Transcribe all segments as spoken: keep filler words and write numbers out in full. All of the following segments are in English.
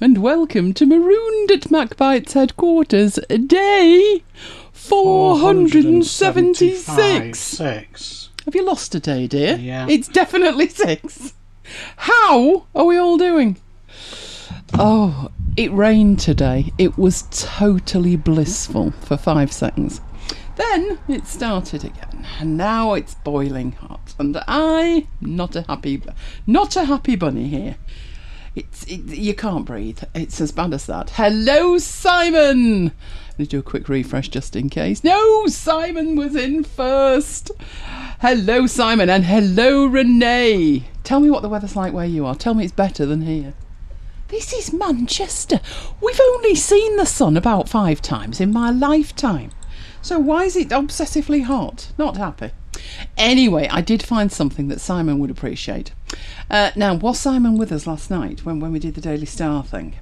and welcome to Marooned at MacBite's headquarters, day four hundred seventy-six. Six. Have you lost a day, dear? Yeah. It's definitely six. How are we all doing? Oh, it rained today. It was totally blissful for five seconds. Then it started again, and now it's boiling hot, and I not a happy, not a happy bunny here. It's it, you can't breathe. It's as bad as that. Hello, Simon. Let's do a quick refresh just in case. No, Simon was in first. Hello, Simon, and hello, Renee. Tell me what the weather's like where you are. Tell me it's better than here. This is Manchester. We've only seen the sun about five times in my lifetime. So why is it obsessively hot? Not happy. Anyway, I did find something that Simon would appreciate. Uh, now, was Simon with us last night when, when we did the Daily Star thing?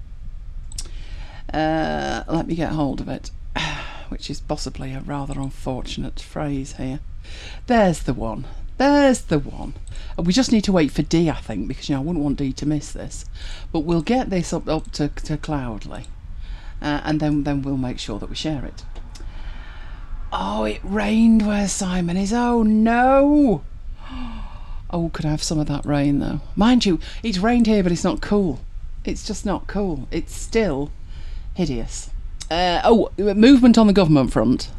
Uh, let me get hold of it, which is possibly a rather unfortunate phrase here. There's the one. There's the one. We just need to wait for Dee, I think, because you know I wouldn't want Dee to miss this. But we'll get this up, up to, to Cloudley, uh, and then, then we'll make sure that we share it. Oh, it rained where Simon is. Oh, no. Oh, could I have some of that rain, though? Mind you, it's rained here, but it's not cool. It's just not cool. It's still hideous. Uh, oh, movement on the government front.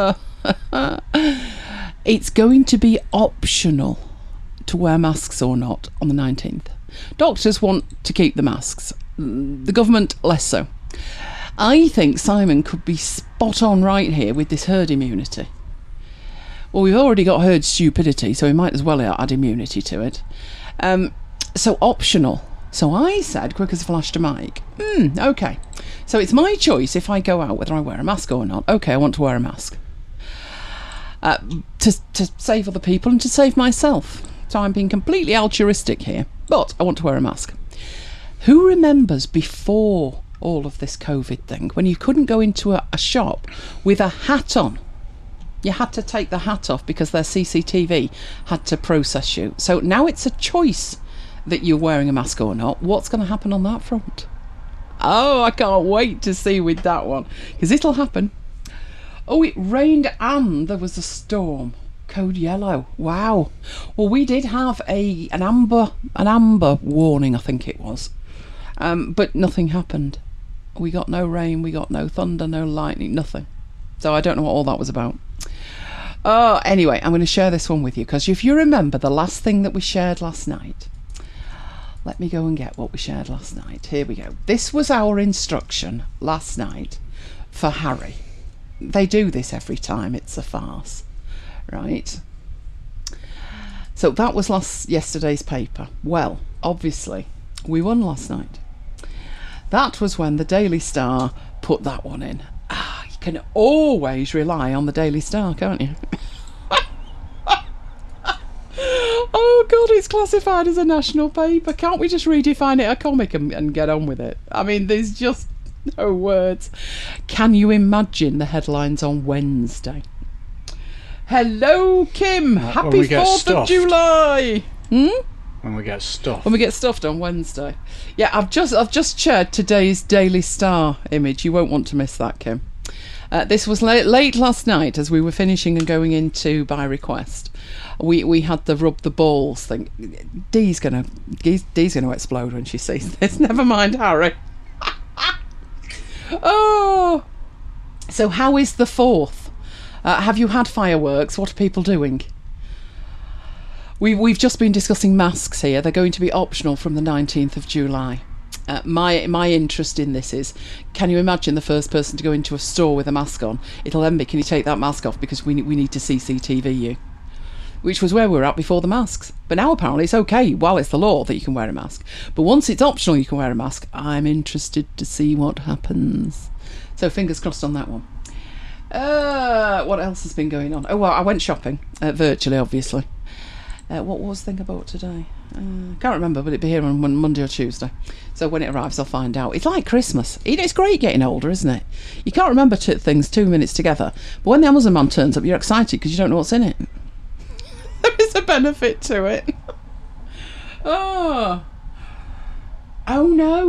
It's going to be optional to wear masks or not on the nineteenth. Doctors want to keep the masks. The government, less so. I think Simon could be spot on right here with this herd immunity. Well, we've already got herd stupidity, so we might as well add immunity to it. Um, so optional. So I said, quick as a flash to Mike, hmm, okay. So it's my choice if I go out whether I wear a mask or not. Okay, I want to wear a mask. Uh, to, to save other people and to save myself. So I'm being completely altruistic here, but I want to wear a mask. Who remembers before all of this COVID thing, when you couldn't go into a, a shop with a hat on? You had to take the hat off because their C C T V had to process you. So now it's a choice that you're wearing a mask or not. What's going to happen on that front? Oh, I can't wait to see with that one, because it'll happen. Oh, it rained and there was a storm. Code yellow. Wow. Well, we did have a an amber an amber warning, I think it was. Um, but nothing happened. We got no rain, we got no thunder, no lightning, nothing. So I don't know what all that was about. Oh, anyway, I'm going to share this one with you, because if you remember the last thing that we shared last night, let me go and get what we shared last night. Here we go. This was our instruction last night for Harry. They do this every time. It's a farce, right? So that was last yesterday's paper. Well, obviously, we won last night. That was when the Daily Star put that one in. Ah, you can always rely on the Daily Star, can't you? Oh, God, it's classified as a national paper. Can't we just redefine it a comic and, and get on with it? I mean, there's just no words. Can you imagine the headlines on Wednesday? Hello, Kim. Uh, Happy fourth of July. Hmm? When we get stuffed. When we get stuffed on Wednesday. Yeah, I've just I've just shared today's Daily Star image. You won't want to miss that, Kim. Uh, this was late, late last night as we were finishing and going into by request. We we had the rub the balls thing. Dee's gonna Dee's, Dee's gonna explode when she sees this. Never mind, Harry. Oh, so how is the fourth? Uh, have you had fireworks? What are people doing? We, we've just been discussing masks here. They're going to be optional from the nineteenth of July. Uh, my my interest in this is, can you imagine the first person to go into a store with a mask on? It'll then be, can you take that mask off because we, we need to C C T V you? Which was where we were at before the masks. But now apparently it's okay, while it's the law, that you can wear a mask. But once it's optional you can wear a mask, I'm interested to see what happens. So fingers crossed on that one. Uh, what else has been going on? Oh, well, I went shopping, uh, virtually, obviously. Uh, what was the thing about today? Uh, can't remember, but it'll be here on Monday or Tuesday. So when it arrives, I'll find out. It's like Christmas. It's great getting older, isn't it? You can't remember t- things two minutes together. But when the Amazon man turns up, you're excited because you don't know what's in it. There is a benefit to it. Oh. Oh, no.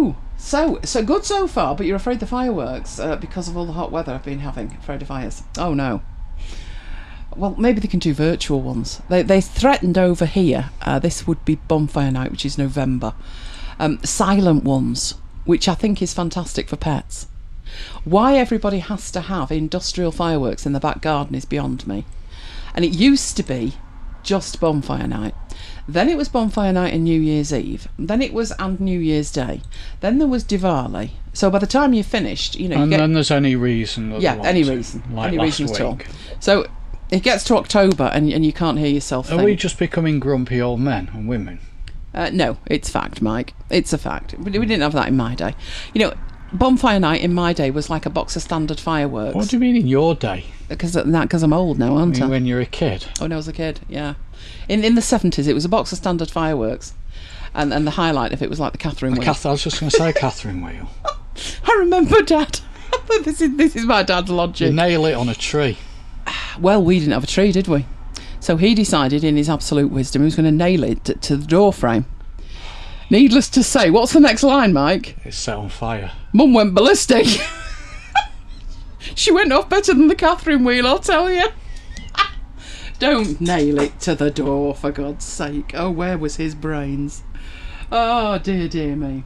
So, so good so far, but you're afraid the fireworks uh, because of all the hot weather I've been having. Afraid of fires. Oh no. Well, maybe they can do virtual ones. They they threatened over here. Uh, this would be Bonfire Night, which is November. Um, silent ones, which I think is fantastic for pets. Why everybody has to have industrial fireworks in the back garden is beyond me. And it used to be just Bonfire Night. Then it was Bonfire Night and New Year's Eve. Then it was and New Year's Day. Then there was Diwali. So by the time you finished, you know, you and get, then there's any reason. That yeah, they want any to, reason, like any last reason at all. week. So it gets to October and and you can't hear yourself Are think. we just becoming grumpy old men and women? Uh, no, it's fact, Mike. It's a fact. We we didn't have that in my day. You know, Bonfire Night in my day was like a box of standard fireworks. What do you mean in your day? Because that because I'm old now, I aren't mean, I? when you're a kid. Oh, when I was a kid, yeah. In in the seventies, it was a box of standard fireworks, and and the highlight of it was like the Catherine The wheel. Cath- I was just going to say Catherine wheel. I remember, Dad. this is this is my dad's logic. You nail it on a tree. Well, we didn't have a tree, did we? So he decided, in his absolute wisdom, he was going to nail it to, to the door frame. Needless to say, what's the next line, Mike? It's set on fire. Mum went ballistic. She went off better than the Catherine wheel, I'll tell you. Don't nail it to the door, for God's sake. Oh, where was his brains? Oh, dear, dear me.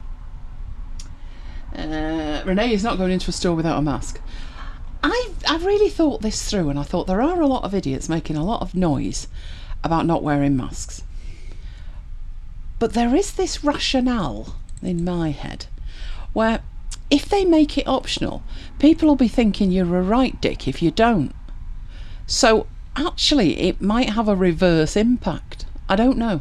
Uh, Renee is not going into a store without a mask. I I really thought this through, and I thought there are a lot of idiots making a lot of noise about not wearing masks. But there is this rationale in my head where if they make it optional, people will be thinking you're a right dick if you don't. So actually it might have a reverse impact. I don't know.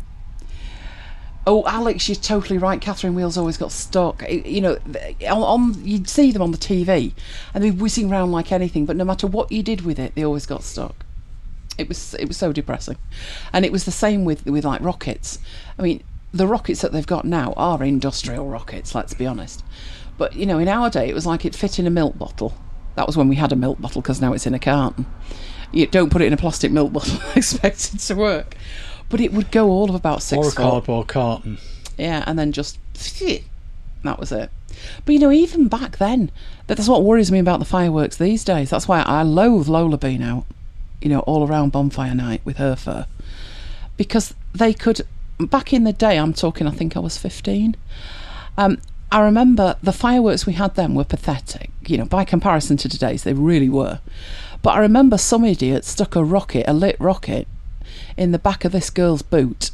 Oh, Alex, you're totally right. Catherine wheels always got stuck. It- you know, on, on you'd see them on the T V and they'd be whizzing around like anything, but no matter what you did with it, they always got stuck. It was it was so depressing. And it was the same with with like rockets. I mean, the rockets that they've got now are industrial rockets, let's be honest. But you know, in our day, it was like it fit in a milk bottle. That was when we had a milk bottle, because now it's in a carton. You don't put it in a plastic milk bottle and expect it to work. But it would go all of about six Or a foot. cardboard carton. Yeah, and then just that was it. But you know, even back then, that's what worries me about the fireworks these days. That's why I loathe Lola being out, you know, all around Bonfire Night with her fur, because they could. Back in the day, I'm talking, I think I was fifteen. Um, I remember the fireworks we had then were pathetic. You know, by comparison to today's, they really were. But I remember some idiot stuck a rocket, a lit rocket, in the back of this girl's boot.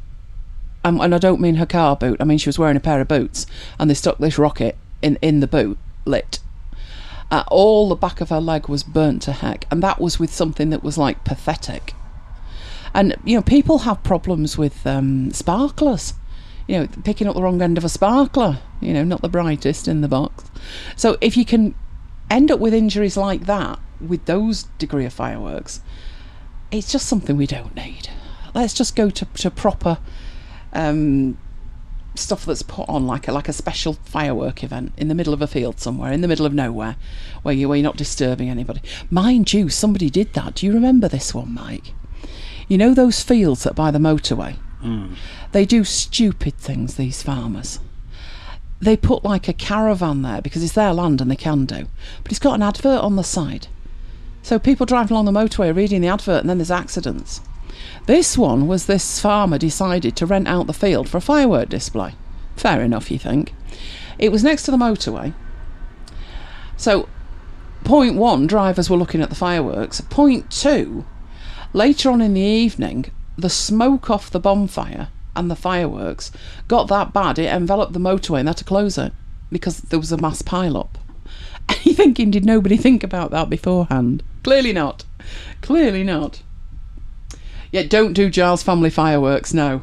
Um, and I don't mean her car boot. I mean she was wearing a pair of boots, and they stuck this rocket in, in the boot, lit. Uh, all the back of her leg was burnt to heck, and that was with something that was like pathetic. And you know, people have problems with um, sparklers. You know, picking up the wrong end of a sparkler. You know, not the brightest in the box. So if you can end up with injuries like that with those degree of fireworks, it's just something we don't need. Let's just go to, to proper um, stuff that's put on like a like a special firework event in the middle of a field somewhere, in the middle of nowhere, where, you, where you're not disturbing anybody. Mind you, somebody did that. Do you remember this one, Mike? You know those fields that by the motorway? Mm. They do stupid things, these farmers. They put like a caravan there because it's their land and they can do. But it's got an advert on the side. So people driving along the motorway are reading the advert, and then there's accidents. This one was this farmer decided to rent out the field for a firework display. Fair enough, you think. It was next to the motorway. So, point one, drivers were looking at the fireworks. Point two, later on in the evening, the smoke off the bonfire and the fireworks got that bad it enveloped the motorway and they had to close it because there was a mass pile-up. And you're thinking, did nobody think about that beforehand? Clearly not. Clearly not. Yeah, don't do Giles family fireworks, no.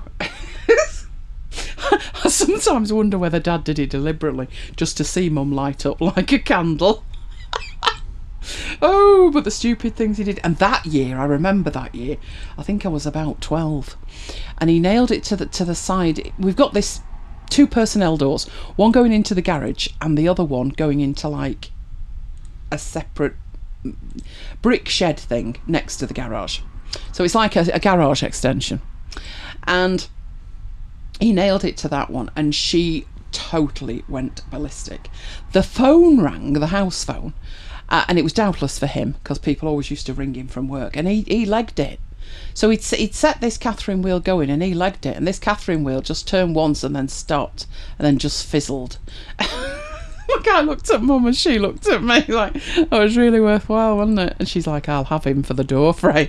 I sometimes wonder whether Dad did it deliberately, just to see Mum light up like a candle. Oh, but the stupid things he did. And that year, I remember that year, I think I was about twelve, and he nailed it to the to the side. We've got this two personnel doors, one going into the garage and the other one going into like a separate brick shed thing next to the garage. So it's like a, a garage extension. And he nailed it to that one, and she totally went ballistic. The phone rang, the house phone, uh, and it was doubtless for him, because people always used to ring him from work, and he, he legged it. So he'd, he'd set this Catherine wheel going, and he legged it, and this Catherine wheel just turned once and then stopped, and then just fizzled. Look, I looked at Mum and she looked at me like, that was really worthwhile, wasn't it? And she's like, I'll have him for the door frame.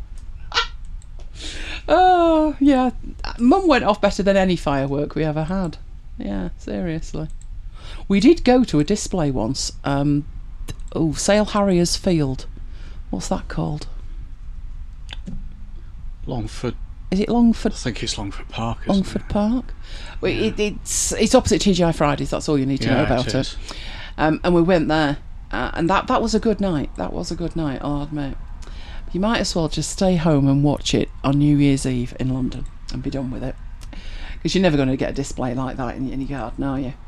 Oh, yeah. Mum went off better than any firework we ever had. Yeah, seriously. We did go to a display once. Um, oh, Sale Harriers Field. What's that called? Longford. Is it Longford? I think it's Longford Park. Isn't Longford it? Park. Well, Yeah. it, it's it's opposite T G I Fridays. That's all you need to Yeah, know about it it. is. Um, and we went there, uh, and that that was a good night. That was a good night, I'll admit. You might as well just stay home and watch it on New Year's Eve in London and be done with it, because you're never going to get a display like that in, in your garden, are you?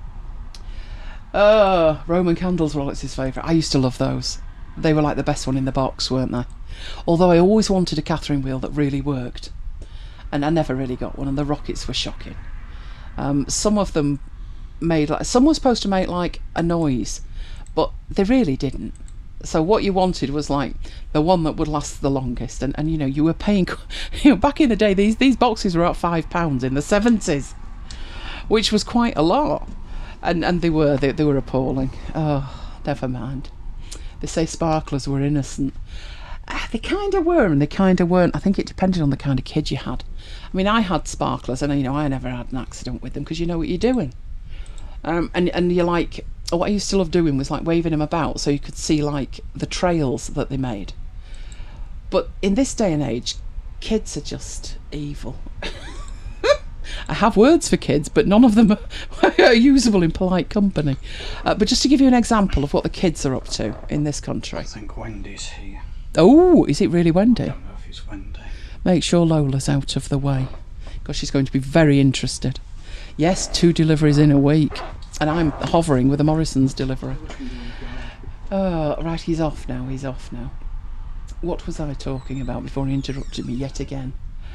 Oh, Roman candles were Alex's favourite. I used to love those. They were like the best one in the box, weren't they? Although I always wanted a Catherine wheel that really worked, and I never really got one, and the rockets were shocking. Um, some of them made like, some were supposed to make like a noise, but they really didn't. So what you wanted was like the one that would last the longest, and, and you know, you were paying, you know, back in the day these these boxes were at five pounds in the seventies, which was quite a lot, and and they were they, they were appalling. Oh, never mind. They say sparklers were innocent. Ah, they kind of were and they kind of weren't. I think it depended on the kind of kid you had. I mean, I had sparklers, and you know, I never had an accident with them, because you know what you're doing. Um, and and you're like, oh, what I used to love doing was like waving them about so you could see like the trails that they made. But in this day and age, kids are just evil. I have words for kids, but none of them are, are usable in polite company. Uh, but just to give you an example of what the kids are up to in this country. I think Wendy's here. Oh, is it really I Wendy? don't know if it's Wendy. Make sure Lola's out of the way, because she's going to be very interested. Yes, two deliveries in a week, and I'm hovering with a Morrison's delivery. Oh, right, he's off now, he's off now. What was I talking about before he interrupted me yet again?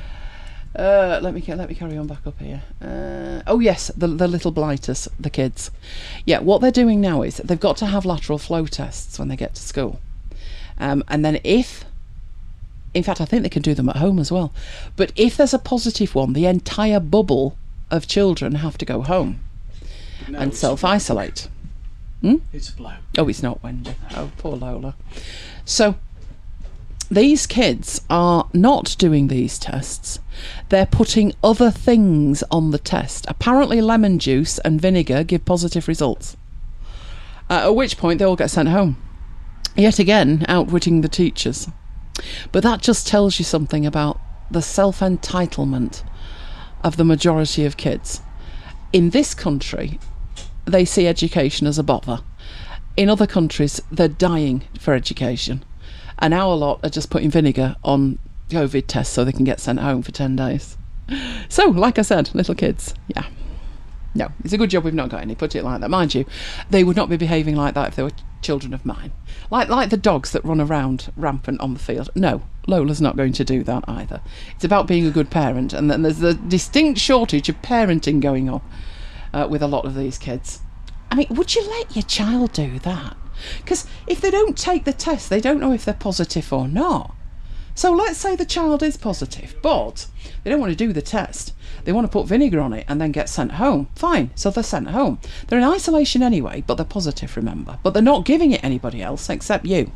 Uh, let me let me carry on back up here. Uh, oh yes, the the little blighters, the kids. Yeah, what they're doing now is they've got to have lateral flow tests when they get to school. Um, and then if, in fact, I think they can do them at home as well. But if there's a positive one, the entire bubble of children have to go home No, and it's self-isolate. a Hmm? bloke. It's a bloke. Oh, it's not Wendy. Oh, poor Lola. So these kids are not doing these tests. They're putting other things on the test. Apparently lemon juice and vinegar give positive results. Uh, at which point they all get sent home. Yet again, outwitting the teachers. But that just tells you something about the self-entitlement of the majority of kids. In this country, they see education as a bother. In other countries, they're dying for education. And our lot are just putting vinegar on COVID tests so they can get sent home for ten days. So, like I said, little kids, yeah. No, it's a good job we've not got any, put it like that. Mind you, they would not be behaving like that if they were children of mine. Like like the dogs that run around rampant on the field. No, Lola's not going to do that either. It's about being a good parent, and then there's a distinct shortage of parenting going on uh, with a lot of these kids. I mean, would you let your child do that? Because if they don't take the test, they don't know if they're positive or not. So let's say the child is positive, but they don't want to do the test. They want to put vinegar on it and then get sent home. Fine, so they're sent home. They're in isolation anyway, but they're positive, remember. But they're not giving it anybody else except you.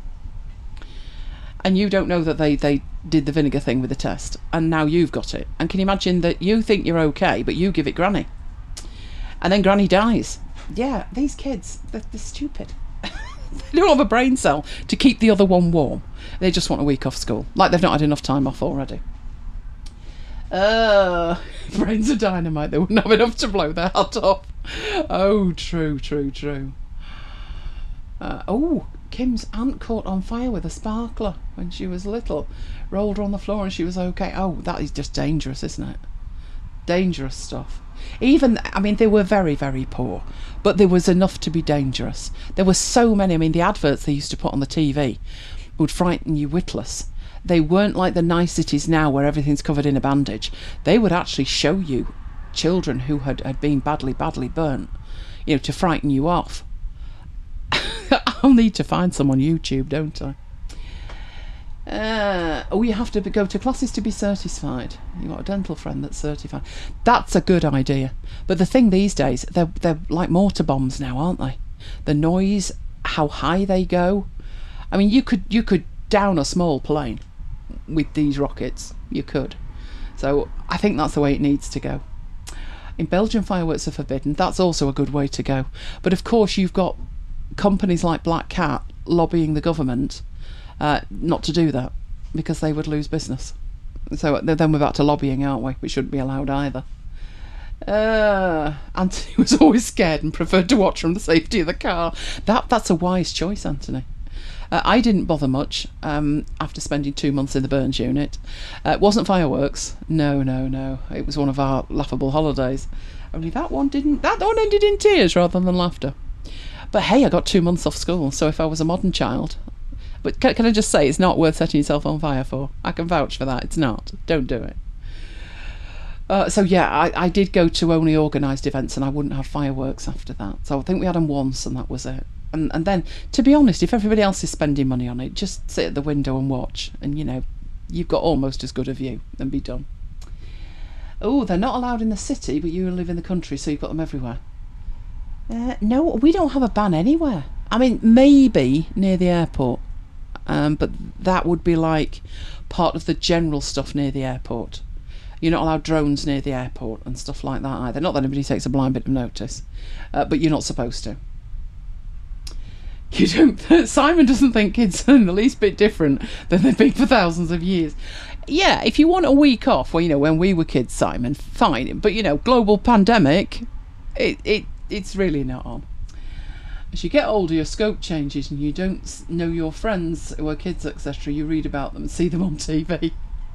And you don't know that they, they did the vinegar thing with the test, and now you've got it. And can you imagine that you think you're okay, but you give it Granny? And then Granny dies. Yeah, these kids, they're, they're stupid. They don't have a brain cell to keep the other one warm. They just want a week off school. Like they've not had enough time off already. Uh, brains are dynamite. They wouldn't have enough to blow their hat off. Oh, true, true, true. Uh, oh, Kim's aunt caught on fire with a sparkler when she was little. Rolled her on the floor and she was okay. Oh, that is just dangerous, isn't it? Dangerous stuff. Even, I mean, they were very, very poor, but there was enough to be dangerous. There were so many. I mean, the adverts they used to put on the T V would frighten you witless. They weren't like the niceties now where everything's covered in a bandage. They would actually show you children who had, had been badly, badly burnt, you know, to frighten you off. I'll need to find some on YouTube, don't I? Uh, oh, you have to be, go to classes to be certified. You've got a dental friend that's certified. That's a good idea. But the thing these days, they're, they're like mortar bombs now, aren't they? The noise, how high they go. I mean, you could you could down a small plane with these rockets. You could. So I think that's the way it needs to go. In Belgium, fireworks are forbidden. That's also a good way to go. But of course, you've got companies like Black Cat lobbying the government uh, not to do that, because they would lose business. So then we're back to lobbying, aren't we? Which shouldn't be allowed either. Uh, Anthony was always scared and preferred to watch from the safety of the car. That That's a wise choice, Anthony. Uh, I didn't bother much um, after spending two months in the Burns unit. Uh, it wasn't fireworks. No, no, no. It was one of our laughable holidays. Only that one didn't. That one ended in tears rather than laughter. But hey, I got two months off school, so if I was a modern child... But can, can I just say, it's not worth setting yourself on fire for. I can vouch for that. It's not. Don't do it. Uh, so yeah, I, I did go to only organised events, and I wouldn't have fireworks after that. So I think we had them once, and that was it. And and then, to be honest, if everybody else is spending money on it, just sit at the window and watch, and you know, you've got almost as good a view, and be done. Oh, they're not allowed in the city, but you live in the country, so you've got them everywhere. Uh, no, we don't have a ban anywhere. I mean, maybe near the airport, um, but that would be like part of the general stuff near the airport. You're not allowed drones near the airport and stuff like that either. Not that anybody takes a blind bit of notice, uh, but you're not supposed to. You don't. Simon doesn't think kids are in the least bit different than they've been for thousands of years. Yeah, if you want a week off, well, you know, when we were kids, Simon, fine. But you know, global pandemic, it it it's really not on. As you get older, your scope changes, and you don't know your friends who are kids, et cetera. You read about them and see them on T V.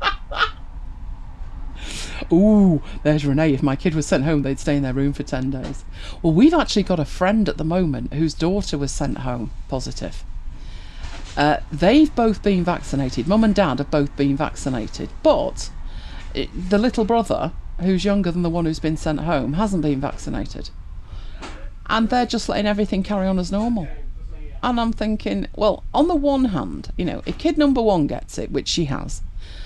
Ooh, there's Renee. If my kid was sent home, they'd stay in their room for ten days. Well, we've actually got a friend at the moment whose daughter was sent home positive. Uh, they've both been vaccinated. Mum and Dad have both been vaccinated. But it, the little brother, who's younger than the one who's been sent home, hasn't been vaccinated. And they're just letting everything carry on as normal. And I'm thinking, well, on the one hand, you know, if kid number one gets it, which she has,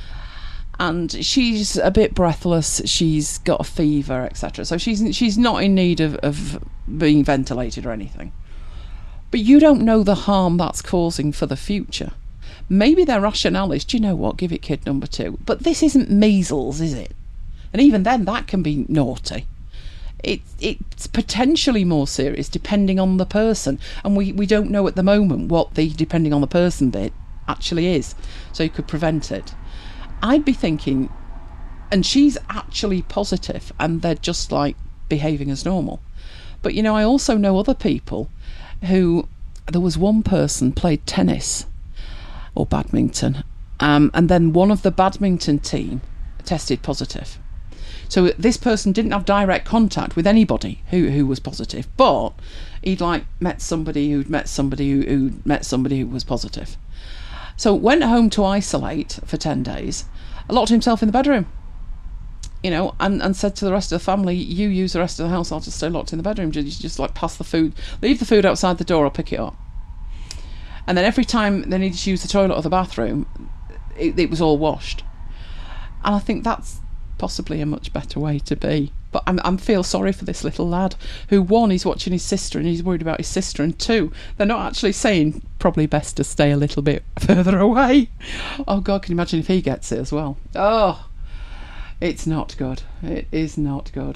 and she's a bit breathless, she's got a fever, et cetera. So she's she's not in need of, of being ventilated or anything. But you don't know the harm that's causing for the future. Maybe their rationale is, do you know what, give it kid number two. But this isn't measles, is it? And even then, that can be naughty. It, it's potentially more serious depending on the person. And we, we don't know at the moment what the depending on the person bit actually is. So you could prevent it. I'd be thinking, and she's actually positive, and they're just like behaving as normal. But you know, I also know other people who, there was one person played tennis or badminton, um, and then one of the badminton team tested positive. So this person didn't have direct contact with anybody who, who was positive, but he'd like met somebody who'd met somebody who, who'd met somebody who was positive. So went home to isolate for ten days, locked himself in the bedroom, you know, and, and said to the rest of the family, you use the rest of the house, I'll just stay locked in the bedroom. Just, just like pass the food, leave the food outside the door, I'll pick it up. And then every time they needed to use the toilet or the bathroom, it, it was all washed. And I think that's possibly a much better way to be. But I'm, I feel sorry for this little lad who, one, he's watching his sister and he's worried about his sister, and two, they're not actually saying probably best to stay a little bit further away. Oh God, can you imagine if he gets it as well? Oh, it's not good. It is not good.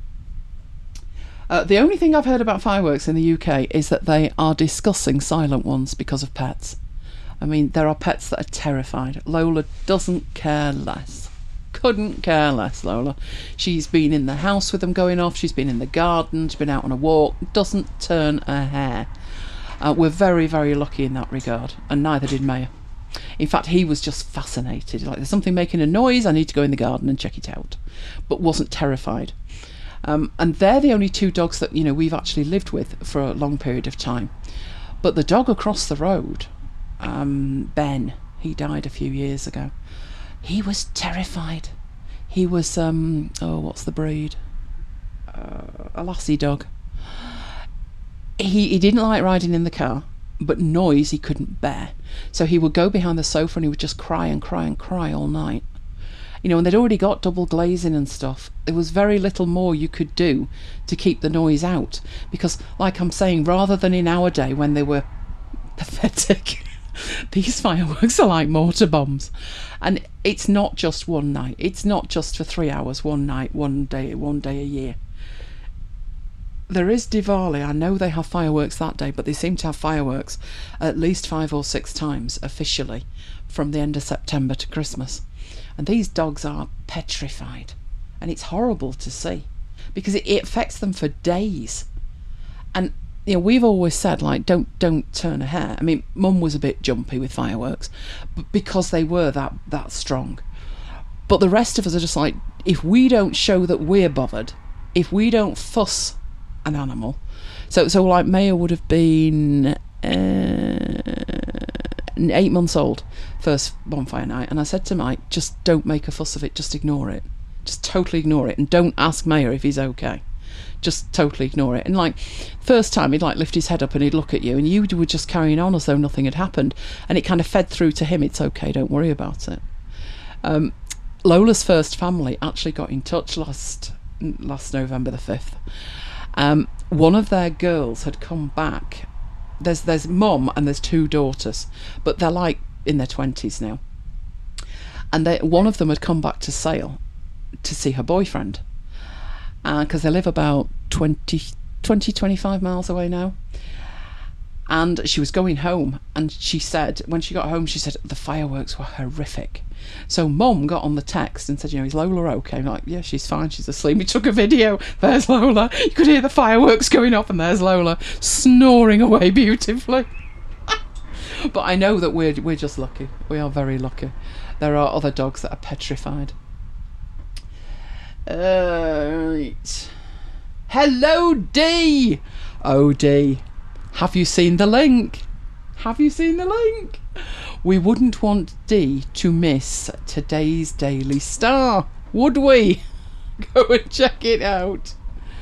Uh, the only thing I've heard about fireworks in the U K is that they are discussing silent ones because of pets. I mean, there are pets that are terrified. Lola doesn't care less. Couldn't care less, Lola. She's been in the house with them going off, she's been in the garden, she's been out on a walk, doesn't turn a hair. Uh, we're very, very lucky in that regard, and neither did Maya. In fact, he was just fascinated. Like, there's something making a noise, I need to go in the garden and check it out. But wasn't terrified. Um, and they're the only two dogs that, you know, we've actually lived with for a long period of time. But the dog across the road, um, Ben, he died a few years ago. He was terrified. He was, um, oh, what's the breed? uh, a lassie dog. He he didn't like riding in the car, but noise he couldn't bear. So he would go behind the sofa and he would just cry and cry and cry all night. You know, and they'd already got double glazing and stuff. There was very little more you could do to keep the noise out. Because, like I'm saying, rather than in our day when they were pathetic, these fireworks are like mortar bombs. And it's not just one night. It's not just for three hours, one night, one day, one day a year. There is Diwali. I know they have fireworks that day, but they seem to have fireworks at least five or six times officially from the end of September to Christmas. And these dogs are petrified. And it's horrible to see because it, it affects them for days. And, you know, we've always said, like, don't don't turn a hair. I mean, Mum was a bit jumpy with fireworks but because they were that, that strong. But the rest of us are just like, if we don't show that we're bothered, if we don't fuss an animal. So, so like, Maya would have been Uh, eight months old, first bonfire night, and I said to Mike, just don't make a fuss of it, just ignore it, just totally ignore it, and don't ask Mayor if he's okay, just totally ignore it. And like, first time he'd like lift his head up and he'd look at you and you were just carrying on as though nothing had happened, and it kind of fed through to him, it's okay, don't worry about it. um, Lola's first family actually got in touch last last November the fifth. Um, one of their girls had come back. There's there's mum and there's two daughters, but they're like in their twenties now. And they, one of them had come back to Sale to see her boyfriend, because uh, they live about twenty, twenty, twenty-five miles away now. And she was going home, and she said, when she got home, she said the fireworks were horrific. So Mum got on the text and said, you know, is Lola okay? I'm like, yeah, she's fine, she's asleep. We took a video, there's Lola. You could hear the fireworks going off, and there's Lola snoring away beautifully. But I know that we're we're just lucky. We are very lucky. There are other dogs that are petrified. Uh, right. Hello, D. Oh, D. Have you seen the link? Have you seen the link? We wouldn't want D to miss today's Daily Star, would we? Go and check it out.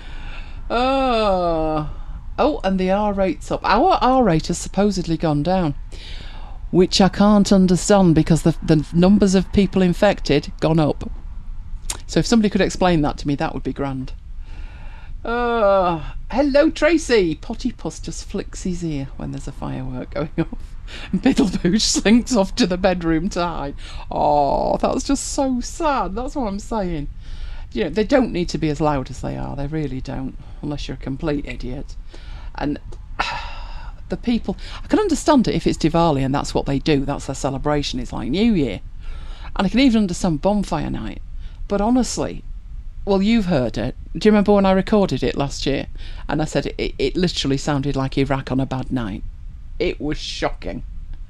Oh, oh, and the R rate's up. Our R rate has supposedly gone down, which I can't understand because the the numbers of people infected gone up. So if somebody could explain that to me, that would be grand. Oh, hello, Tracy. Potty Puss just flicks his ear when there's a firework going off. And Biddlebooch slinks off to the bedroom to hide. Oh, that's just so sad. That's what I'm saying. You know, they don't need to be as loud as they are. They really don't, unless you're a complete idiot. And the people, I can understand it if it's Diwali and that's what they do. That's their celebration. It's like New Year. And I can even understand bonfire night. But honestly, well, you've heard it. Do you remember when I recorded it last year? And I said it, it, it literally sounded like Iraq on a bad night. It was shocking.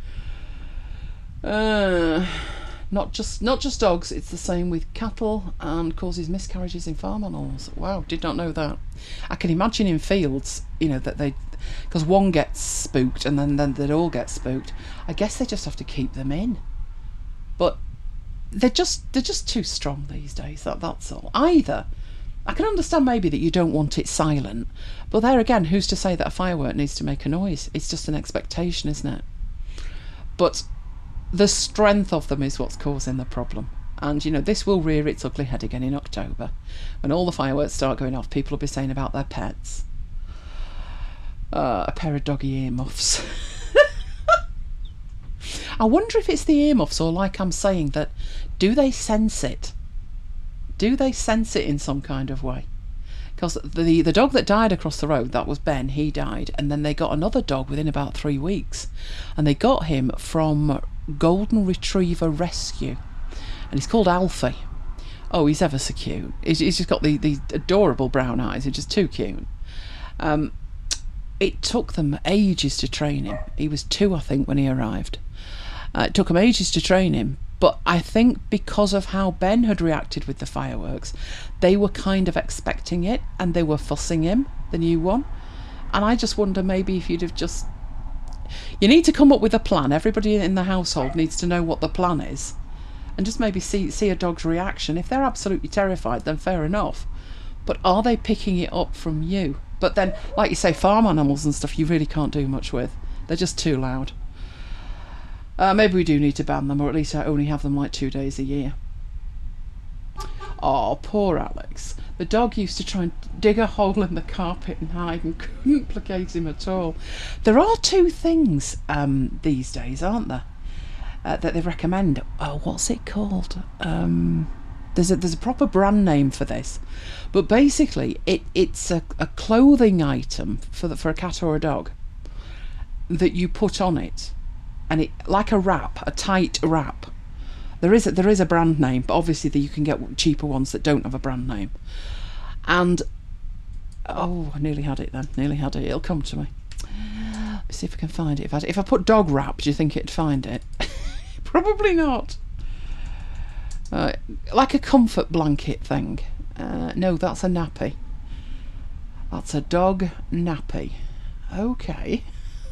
Uh, not just not just dogs. It's the same with cattle and causes miscarriages in farm animals. Wow, did not know that. I can imagine in fields, you know, that they, because one gets spooked and then then they'd all get spooked. I guess they just have to keep them in. But they're just they're just too strong these days. That that's all. Either I can understand maybe that you don't want it silent, but there again, who's to say that a firework needs to make a noise? It's just an expectation, isn't it? But the strength of them is what's causing the problem. And you know, this will rear its ugly head again in October when all the fireworks start going off. People will be saying about their pets. Uh, a pair of doggy earmuffs. I wonder if it's the earmuffs, or like I'm saying, that do they sense it? Do they sense it in some kind of way? Because the the dog that died across the road, that was Ben, he died, and then they got another dog within about three weeks, and they got him from Golden Retriever Rescue, and he's called Alfie. Oh, he's ever so cute. He's, he's just got the, the adorable brown eyes. He's just too cute. Um, it took them ages to train him. He was two, I think, when he arrived. Uh, it took them ages to train him. But I think because of how Ben had reacted with the fireworks, they were kind of expecting it and they were fussing him, the new one. And I just wonder maybe if you'd have just... You need to come up with a plan. Everybody in the household needs to know what the plan is. And just maybe see see a dog's reaction. If they're absolutely terrified, then fair enough. but are they picking it up from you? But then, like you say, farm animals and stuff you really can't do much with. They're just too loud. Uh, maybe we do need to ban them, or at least I only have them like two days a year. Oh, poor Alex. The dog used to try and dig a hole in the carpet and hide and couldn't placate him at all. There are two things um, these days, aren't there, uh, that they recommend. Oh, what's it called? Um, there's a there's a proper brand name for this, but basically it it's a, a clothing item for the, for a cat or a dog that you put on it, and it like a wrap, a tight wrap. There is a, there is a brand name, but obviously you can get cheaper ones that don't have a brand name. And oh, I nearly had it then. Nearly had it. It'll come to me. Let's see if I can find it. If I, if I put dog wrap, do you think it'd find it? Probably not. Uh, like a comfort blanket thing. Uh, no, that's a nappy. That's a dog nappy. Okay.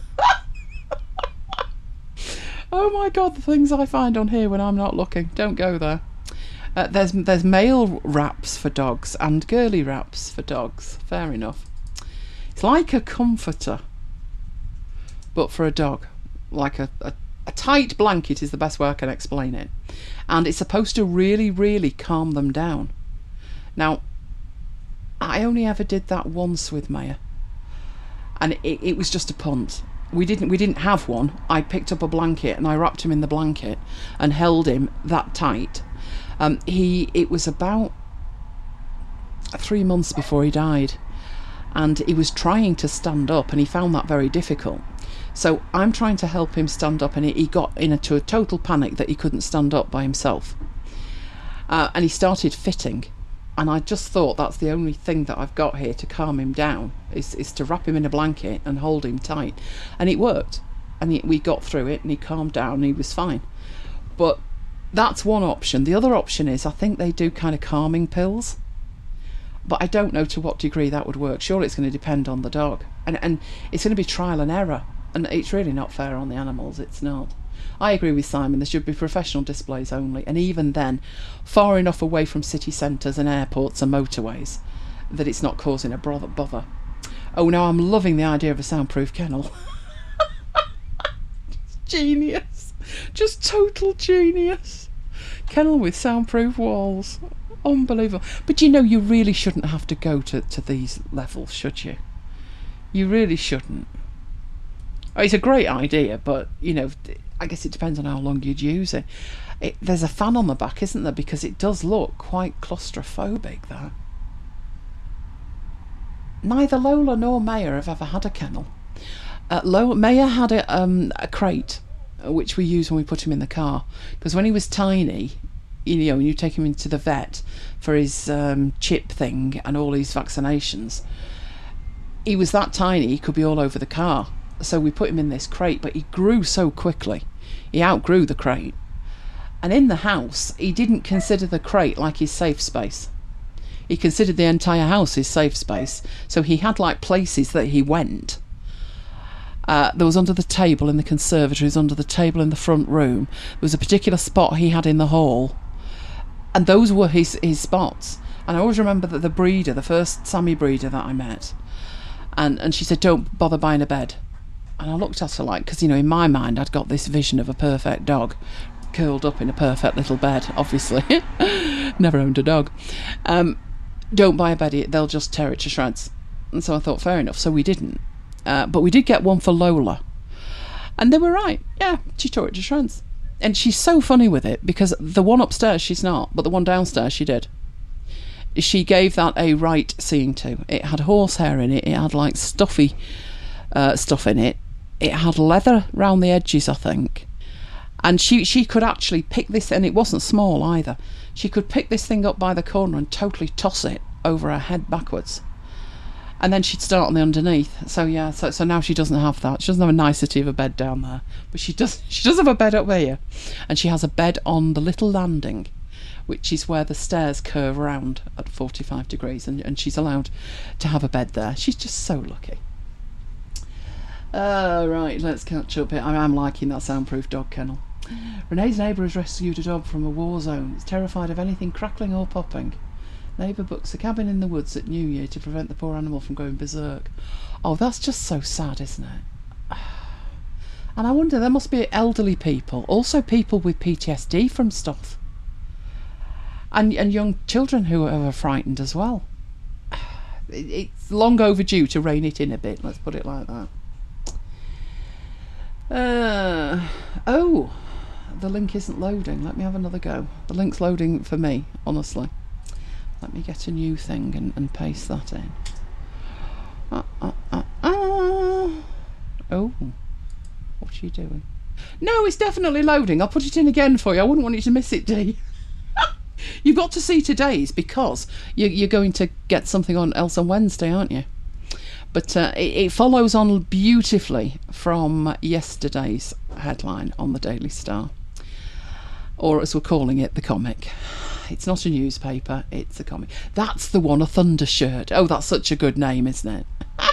Oh my god, the things I find on here when I'm not looking. Don't go there. Uh, there's there's male wraps for dogs and girly wraps for dogs. Fair enough. It's like a comforter, but for a dog. Like a, a, a tight blanket is the best way I can explain it. And it's supposed to really, really calm them down. Now, I only ever did that once with Maya. And it, it was just a punt. We didn't we didn't have one. I picked up a blanket and I wrapped him in the blanket and held him that tight. Um, he it was about three months before he died, and he was trying to stand up, and he found that very difficult. So I'm trying to help him stand up, and he, he got into a total panic that he couldn't stand up by himself, uh, and he started fitting. And I just thought that's the only thing that I've got here to calm him down, is, is to wrap him in a blanket and hold him tight. And it worked. And he, we got through it and he calmed down and he was fine. But that's one option. The other option is I think they do kind of calming pills. But I don't know to what degree that would work. Surely it's going to depend on the dog. And, and it's going to be trial and error. And it's really not fair on the animals. It's not. I agree with Simon, there should be professional displays only, and even then far enough away from city centres and airports and motorways that it's not causing a bother. bother. Oh, now I'm loving the idea of a soundproof kennel. Genius. Just total genius. Kennel with soundproof walls. Unbelievable. But you know, you really shouldn't have to go to, to these levels, should you? You really shouldn't. Oh, it's a great idea, but, you know, I guess it depends on how long you'd use it. it. There's a fan on the back, isn't there? Because it does look quite claustrophobic, that. Neither Lola nor Maya have ever had a kennel. Uh, Lola, Maya had a, um, a crate, which we use when we put him in the car. Because when he was tiny, you know, when you take him into the vet for his um, chip thing and all his vaccinations, he was that tiny, he could be all over the car. So we put him in this crate, but he grew so quickly. He outgrew the crate. And in the house, he didn't consider the crate like his safe space. He considered the entire house his safe space. So he had like places that he went. Uh, there was under the table in the conservatory, there was under the table in the front room. There was a particular spot he had in the hall. And those were his, his spots. And I always remember that the breeder, the first Sammy breeder that I met, and, and she said, don't bother buying a bed. And I looked at her like, because, you know, in my mind, I'd got this vision of a perfect dog curled up in a perfect little bed, obviously. Never owned a dog. Um, don't buy a bed, they'll just tear it to shreds. And so I thought, fair enough. So we didn't. Uh, but we did get one for Lola. And they were right. Yeah, she tore it to shreds. And she's so funny with it, because the one upstairs, she's not. But the one downstairs, she did. She gave that a right seeing to. It had horsehair in it. It had, like, stuffy uh, stuff in it. It had leather round the edges, I think. And she, she could actually pick this, and it wasn't small either. She could pick this thing up by the corner and totally toss it over her head backwards. And then she'd start on the underneath. So yeah, so so now she doesn't have that. She doesn't have a nicety of a bed down there. But she does she does have a bed up here. And she has a bed on the little landing, which is where the stairs curve round at forty-five degrees. And, and she's allowed to have a bed there. She's just so lucky. Uh, right, let's catch up here. I am liking that soundproof dog kennel. Renee's neighbour has rescued a dog from a war zone. It's terrified of anything crackling or popping. Neighbour books a cabin in the woods at New Year to prevent the poor animal from going berserk. Oh, that's just so sad, isn't it? And I wonder, there must be elderly people, also people with P T S D from stuff, and and young children who are frightened as well. It's long overdue to rein it in a bit, let's put it like that. Uh, oh, the link isn't loading. Let me have another go. The link's loading for me, honestly. Let me get a new thing and, and paste that in. Uh, uh, uh, uh. Oh. What are you doing? No, it's definitely loading. I'll put it in again for you. I wouldn't want you to miss it, Dee. You've got to see today's because you, you're going to get something on else on Wednesday, aren't you? But uh, it, it follows on beautifully from yesterday's headline on the Daily Star. Or as we're calling it, the comic. It's not a newspaper, it's a comic. That's the one, a Thunder shirt. Oh, that's such a good name, isn't it?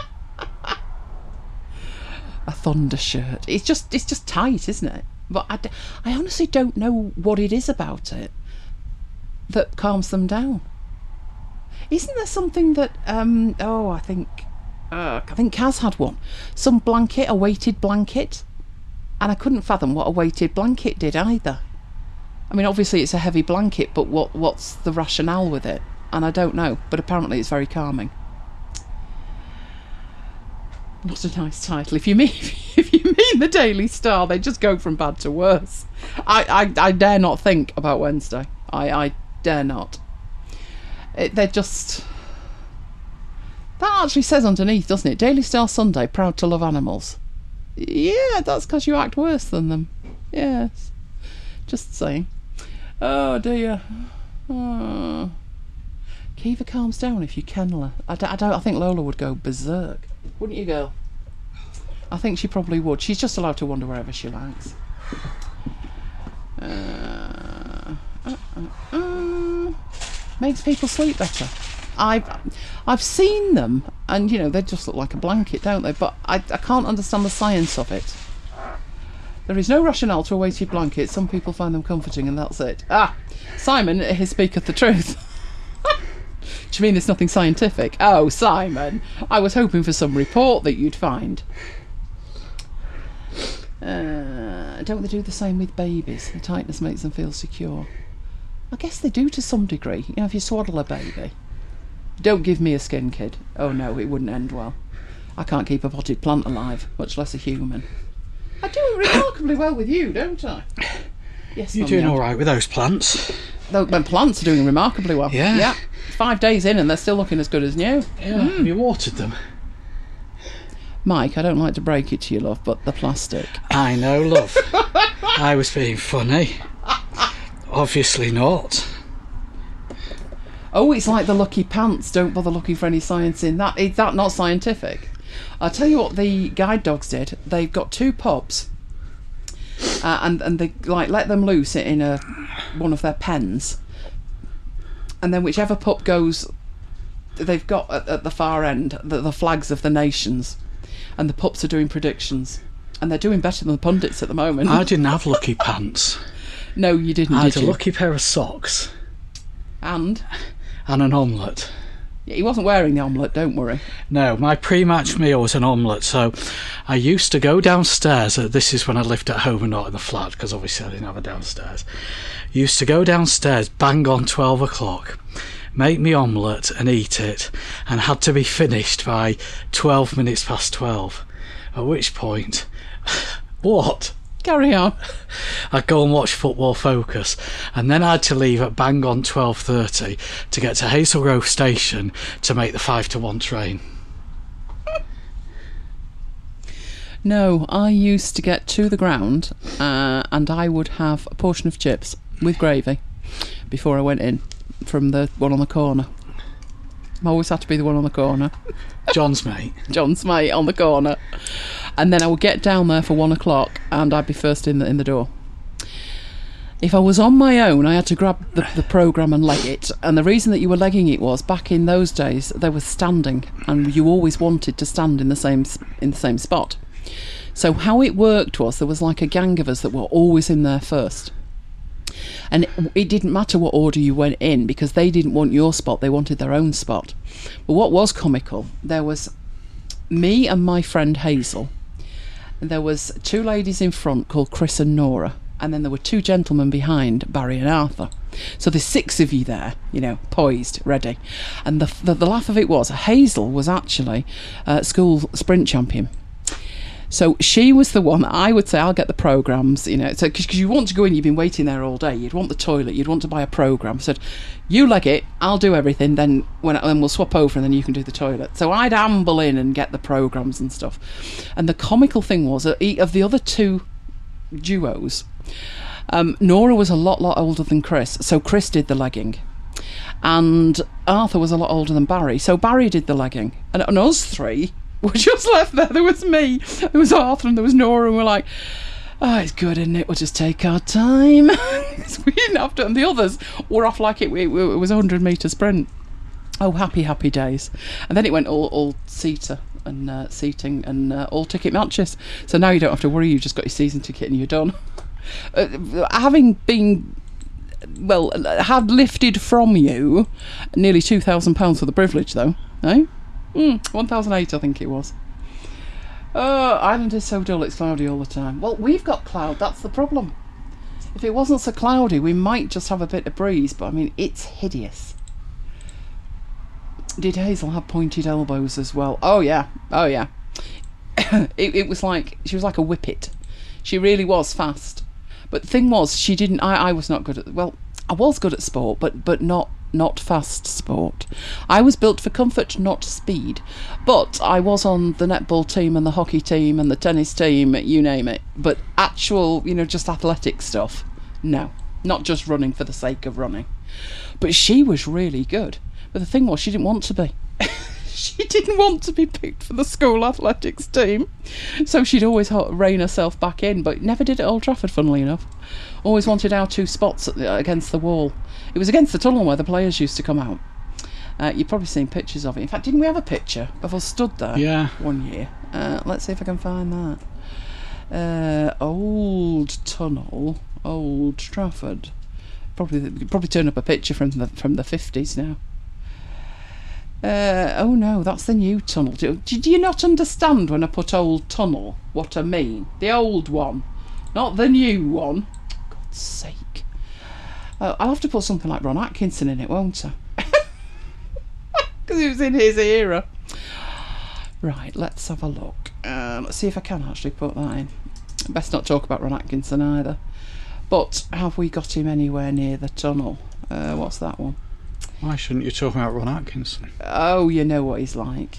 A Thunder shirt. It's just it's just tight, isn't it? But I, d- I honestly don't know what it is about it that calms them down. Isn't there something that um oh I think uh, I think Kaz had one, some blanket, a weighted blanket, and I couldn't fathom what a weighted blanket did either. I mean, obviously it's a heavy blanket, but what what's the rationale with it? And I don't know, but apparently it's very calming. What a nice title. If you mean if you mean the Daily Star, they just go from bad to worse. I, I, I dare not think about Wednesday. I, I dare not. It, they're just... That actually says underneath, doesn't it? Daily Star Sunday, proud to love animals. Yeah, that's because you act worse than them. Yes. Just saying. Oh dear. Oh. Kiva calms down if you kennel her. I, d- I don't. I think Lola would go berserk. Wouldn't you, girl? I think she probably would. She's just allowed to wander wherever she likes. Uh, uh, uh, uh. Makes people sleep better. I've I've seen them, and you know they just look like a blanket, don't they? But I I can't understand the science of it. There is no rationale to a weighted blanket. Some people find them comforting, and that's it. Ah, Simon, he speaketh the truth. Do you mean there's nothing scientific? Oh, Simon, I was hoping for some report that you'd find. Uh, don't they do the same with babies? The tightness makes them feel secure. I guess they do to some degree. You know, if you swaddle a baby. Don't give me a skin kid. Oh no, it wouldn't end well. I can't keep a potted plant alive, much less a human. I do it remarkably well with you, don't I? Yes, You're Mummy, doing I'm- all right with those plants. Though my plants are doing remarkably well. Yeah. Yeah. Five days in and they're still looking as good as new. Yeah. Have you watered them? Mike, I don't like to break it to you, love, but the plastic. I know, love. I was being funny. Obviously not. Oh, it's like the lucky pants. Don't bother looking for any science in that. Is that not scientific? I'll tell you what the guide dogs did. They've got two pups, uh, and and they like let them loose in a one of their pens, and then whichever pup goes, they've got at, at the far end the, the flags of the nations, and the pups are doing predictions, and they're doing better than the pundits at the moment. I didn't have lucky pants. No, you didn't. I had did a you? lucky pair of socks And and an omelette. he wasn't wearing the omelette. Don't worry. No, my pre-match meal was an omelette. So I used to go downstairs. Uh, this is when I lived at home and not in the flat, because obviously I didn't have a downstairs. Used to go downstairs bang on twelve o'clock, make me omelette and eat it, and had to be finished by twelve minutes past twelve. At which point, what? Carry on. I'd go and watch Football Focus, and then I had to leave at bang on twelve thirty to get to Hazel Grove Station to make the five to one train. No, I used to get to the ground uh, and I would have a portion of chips with gravy before I went in from the one on the corner. I always had to be the one on the corner. John's mate. John's mate on the corner. And then I would get down there for one o'clock and I'd be first in the, in the door. If I was on my own, I had to grab the, the programme and leg it. And the reason that you were legging it was, back in those days, they were standing, and you always wanted to stand in the same in the same spot. So how it worked was, there was like a gang of us that were always in there first. And it, it didn't matter what order you went in because they didn't want your spot, they wanted their own spot. But what was comical, there was me and my friend Hazel, and there was two ladies in front called Chris and Nora, and then there were two gentlemen behind, Barry and Arthur. So there's six of you there, you know, poised, ready. And the the, the laugh of it was, Hazel was actually uh, school sprint champion. So she was the one that I would say, I'll get the programmes, you know, so because you want to go in, you've been waiting there all day, you'd want the toilet, you'd want to buy a programme. Said, you leg it, I'll do everything, then when then we'll swap over and then you can do the toilet. So I'd amble in and get the programmes and stuff. And the comical thing was, that of the other two duos, um, Nora was a lot, lot older than Chris, so Chris did the legging. And Arthur was a lot older than Barry, so Barry did the legging. And, and us three were just left there. There was me, there was Arthur, and there was Nora, and we're like, oh, it's good, isn't it? We'll just take our time. We didn't have to, and the others were off like it, it, it was a hundred metre sprint. Oh, happy, happy days. And then it went all, all seater and uh, seating and uh, all ticket matches. So now you don't have to worry, you've just got your season ticket and you're done. Uh, having been, well, had lifted from you nearly two thousand pounds for the privilege, though, eh? Mm, one thousand eight, I think it was. Oh, Ireland is so dull, it's cloudy all the time. Well, we've got cloud, that's the problem. If it wasn't so cloudy, we might just have a bit of breeze, but I mean, it's hideous. Did Hazel have pointed elbows as well? Oh, yeah. Oh, yeah. it, it was like, she was like a whippet. She really was fast. But the thing was, she didn't, I, I was not good at, well, I was good at sport, but, but not not fast sport. I was built for comfort, not speed. But I was on the netball team and the hockey team and the tennis team, you name it. But actual, you know, just athletic stuff, no. Not just running for the sake of running. But she was really good. But the thing was, she didn't want to be. She didn't want to be picked for the school athletics team. So she'd always rein herself back in, but never did at Old Trafford, funnily enough. Always wanted our two spots against the wall. It was against the tunnel where the players used to come out. Uh, you've probably seen pictures of it. In fact, didn't we have a picture of us stood there yeah. one year? Uh, let's see if I can find that. Uh, old Tunnel, Old Trafford. Probably probably turn up a picture from the from the fifties now. Uh, oh no, that's the new tunnel. Do, do you not understand when I put Old Tunnel what I mean? The old one, not the new one. For God's sake. Uh, I'll have to put something like Ron Atkinson in it, won't I? Because he was in his era. Right, let's have a look. Uh, let's see if I can actually put that in. Best not talk about Ron Atkinson either. But have we got him anywhere near the tunnel? Uh, what's that one? Why shouldn't you talk about Ron Atkinson? Oh, you know what he's like.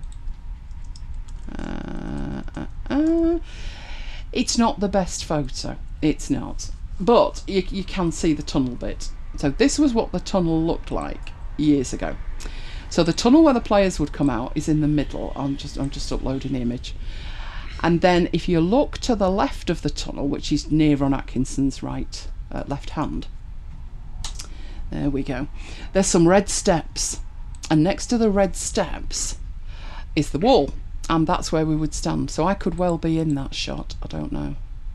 Uh, uh, uh. It's not the best photo. It's not. But you, you can see the tunnel bit. So this was what the tunnel looked like years ago. So the tunnel where the players would come out is in the middle. I'm just I'm just uploading the image. And then if you look to the left of the tunnel, which is near Ron Atkinson's right uh, left hand, there we go. There's some red steps, and next to the red steps is the wall, and that's where we would stand. So I could well be in that shot. I don't know.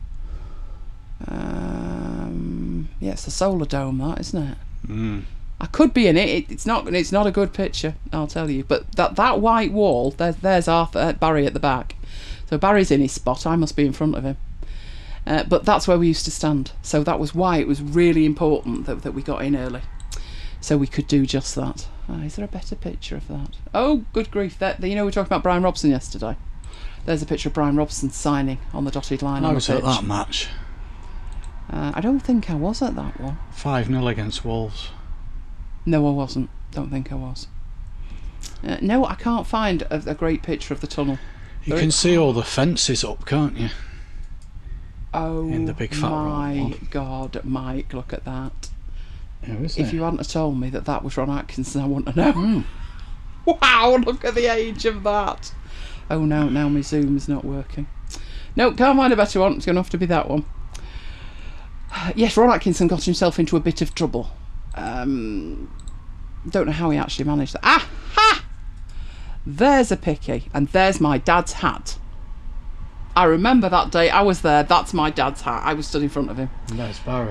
Um, yeah, it's the Solar Dome, that, isn't it? Mm. I could be in it. it. It's not. It's not a good picture, I'll tell you. But that that white wall, there's there's Arthur uh, Barry at the back. So Barry's in his spot. I must be in front of him. Uh, but that's where we used to stand. So that was why it was really important that that we got in early, so we could do just that. Oh, is there a better picture of that? Oh, good grief! That you know we were talking about Brian Robson yesterday. There's a picture of Brian Robson signing on the dotted line. I on was the at that match. Uh, I don't think I was at that one. five nil against Wolves. No, I wasn't. Don't think I was. Uh, no, I can't find a, a great picture of the tunnel. You there can is... see all the fences up, can't you? Oh, in the big fat my one. God, Mike, look at that. Oh, is if it? you hadn't have told me that that was Ron Atkinson, I wouldn't have known. Mm. Wow, look at the age of that. Oh, no, now my Zoom's not working. No, can't find a better one. It's going to have to be that one. Yes, Ron Atkinson got himself into a bit of trouble. Um, don't know how he actually managed that. Ah, ha! There's a picky, and there's my dad's hat. I remember that day. I was there. That's my dad's hat. I was stood in front of him. And there's Barry.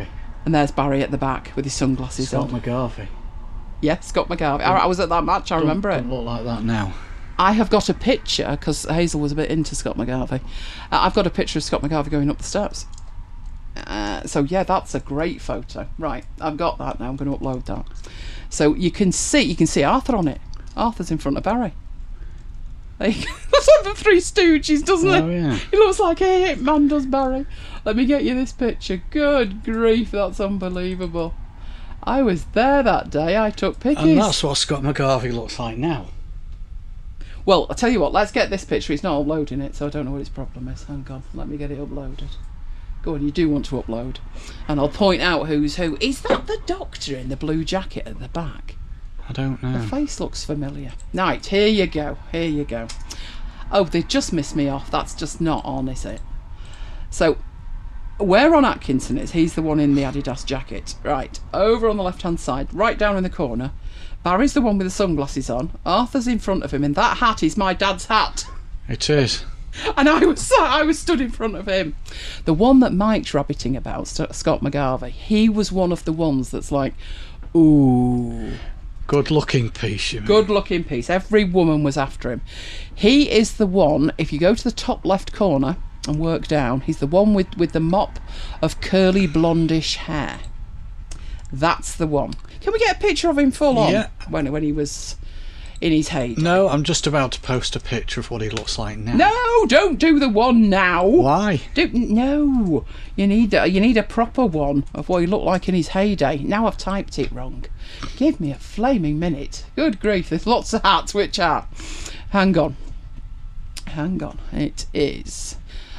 And there's Barry at the back with his sunglasses Scott on. McGarvey. Yeah, Scott McGarvey. I, I was at that match, I remember it. Doesn't look like that now. I have got a picture, because Hazel was a bit into Scott McGarvey. Uh, I've got a picture of Scott McGarvey going up the steps. Uh, so, yeah, that's a great photo. Right, I've got that now. I'm going to upload that. So you can see, you can see Arthur on it. Arthur's in front of Barry. There you go. That's like the Three Stooges, doesn't Oh, it? yeah. He looks like a hitman, does Barry. Let me get you this picture. Good grief, that's unbelievable. I was there that day. I took pictures. And that's what Scott McGarvey looks like now. Well, I'll tell you what, let's get this picture. It's not uploading it, so I don't know what its problem is. Hang on, let me get it uploaded. Go on, you do want to upload. And I'll point out who's who. Is that the doctor in the blue jacket at the back? I don't know. The face looks familiar. Right, here you go, here you go. Oh, they just missed me off. That's just not on, is it? So, where Ron Atkinson is, he's the one in the Adidas jacket. Right, over on the left-hand side, right down in the corner. Barry's the one with the sunglasses on. Arthur's in front of him, and that hat is my dad's hat. It is. And I was I was stood in front of him. The one that Mike's rabbiting about, St- Scott McGarvey, he was one of the ones that's like, ooh, Good looking piece, you mean? good looking piece. Every woman was after him. He is the one, if you go to the top left corner and work down, he's the one with, with the mop of curly blondish hair. That's the one. Can we get a picture of him full on? Yeah. When, when he was in his heyday? No, I'm just about to post a picture of what he looks like now. No, don't do the one now. Why? Do, no, you need a, you need a proper one of what he looked like in his heyday. Now I've typed it wrong. Give me a flaming minute. Good grief, there's lots of hats. Which hat? Hang on. Hang on. It is.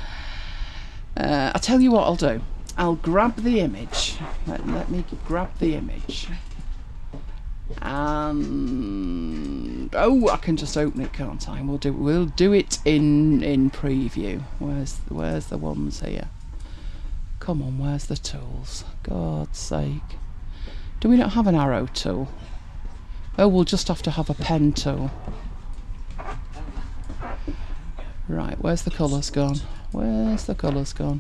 Uh, I'll tell you what I'll do. I'll grab the image. Let, let me grab the image. And oh, I can just open it, can't I? We'll do we'll do it in in preview. Where's where's the ones here? Come on, where's the tools? God's sake. Do we not have an arrow tool? Oh, we'll just have to have a pen tool. Right, where's the colours gone? Where's the colours gone?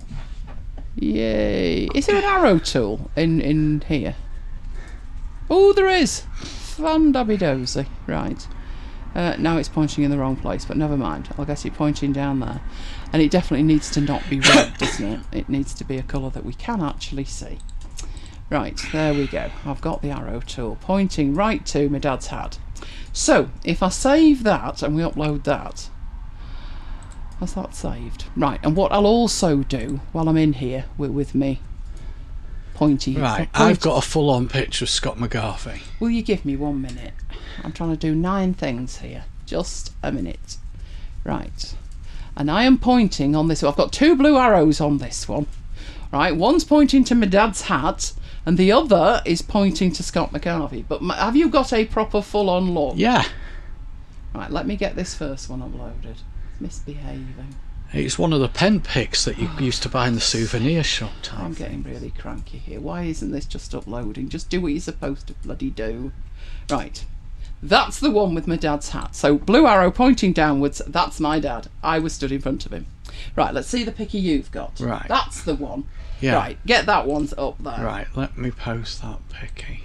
Yay! Is there an arrow tool in, in here? Oh, there is! Fun dabby dozy. Right. Uh, now it's pointing in the wrong place, but never mind. I'll get it pointing down there. And it definitely needs to not be red, doesn't it? It needs to be a colour that we can actually see. Right, there we go. I've got the arrow tool pointing right to my dad's hat. So, if I save that and we upload that, has that saved? Right, and what I'll also do while I'm in here with, with me pointy... Right, point, I've got a full-on picture of Scott McGarvey. Will you give me one minute? I'm trying to do nine things here. Just a minute. Right. And I am pointing on this one. I've got two blue arrows on this one. Right, one's pointing to my dad's hat, and the other is pointing to Scott McGarvey. But my, have you got a proper full-on look? Yeah. Right, let me get this first one uploaded. Misbehaving. It's one of the pen picks that you used to buy in the souvenir shop type. I'm getting really cranky here. Why isn't this just uploading? Just do what you're supposed to bloody do. Right. That's the one with my dad's hat. So, blue arrow pointing downwards, that's my dad. I was stood in front of him. Right, let's see the picky you've got. Right. That's the one. Yeah. Right, get that one up there. Right, let me post that picky.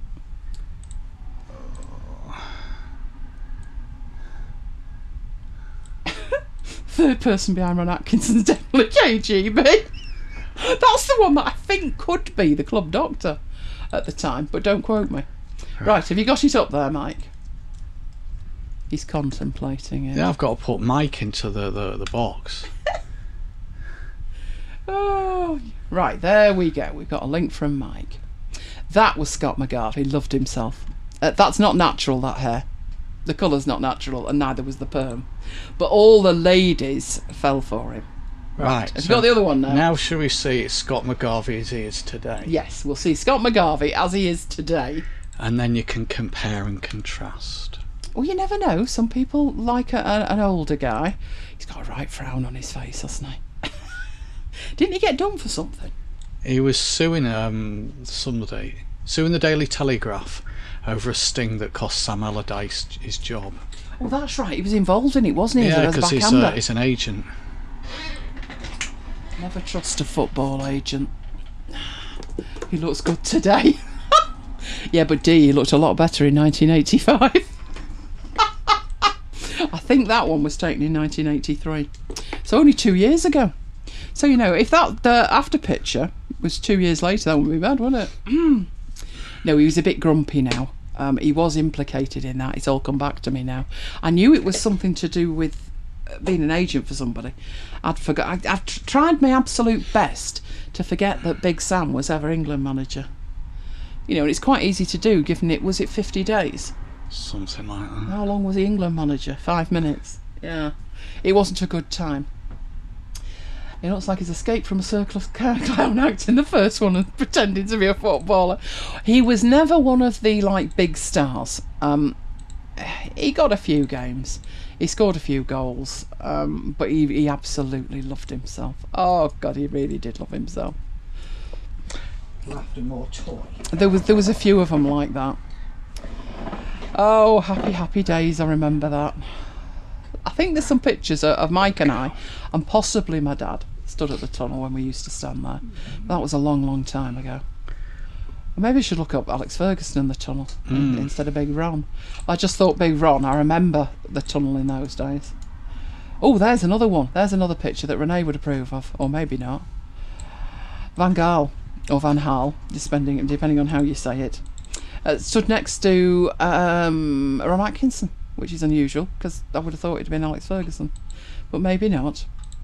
Third person behind Ron Atkinson's definitely K G B. That's the one that I think could be the club doctor at the time, but don't quote me. Right, right, have you got it up there, Mike? He's contemplating it. Yeah, I've got to put Mike into the, the, the box. Oh, right, there we go. We've got a link from Mike. That was Scott McGarvey. Loved himself. Uh, that's not natural, that hair. The colour's not natural, and neither was the perm. But all the ladies fell for him. Right. Have so you got the other one now? Now shall we see Scott McGarvey as he is today? Yes, we'll see Scott McGarvey as he is today. And then you can compare and contrast. Well, you never know. Some people like a, a, an older guy. He's got a right frown on his face, hasn't he? Didn't he get done for something? He was suing um somebody, suing the Daily Telegraph over a sting that cost Sam Allardyce his job. Well, that's right. He was involved in it, wasn't he? Yeah, As a because he's, backhander. uh, he's an agent. Never trust a football agent. He looks good today. Yeah, but D, he looked a lot better in nineteen eighty-five. I think that one was taken in nineteen eighty-three. So only two years ago. So, you know, if that the after picture was two years later, that wouldn't be bad, wouldn't it? No, he was a bit grumpy now. Um, he was implicated in that. It's all come back to me now. I knew it was something to do with being an agent for somebody. I'd forgot. I, I've tr- tried my absolute best to forget that Big Sam was ever England manager. You know, and it's quite easy to do, given it, was it fifty days? Something like that. How long was he England manager? Five minutes. Yeah. It wasn't a good time. It looks like he's escaped from a circus clown act in the first one and pretending to be a footballer. He was never one of the, like, big stars. Um, he got a few games. He scored a few goals. Um, but he, he absolutely loved himself. Oh, God, he really did love himself. After more toy. There was, there was a few of them like that. Oh, happy, happy days. I remember that. I think there's some pictures of Mike and I, and possibly my dad, stood at the tunnel when we used to stand there. That was a long, long time ago. Or maybe I should look up Alex Ferguson in the tunnel mm. instead of Big Ron. I just thought Big Ron, I remember the tunnel in those days. Oh, there's another one. There's another picture that Renee would approve of, or maybe not. Van Gaal, or Van Gaal, depending, depending on how you say it, uh, stood next to um, Ron Atkinson, which is unusual, because I would have thought it had been Alex Ferguson, but maybe not.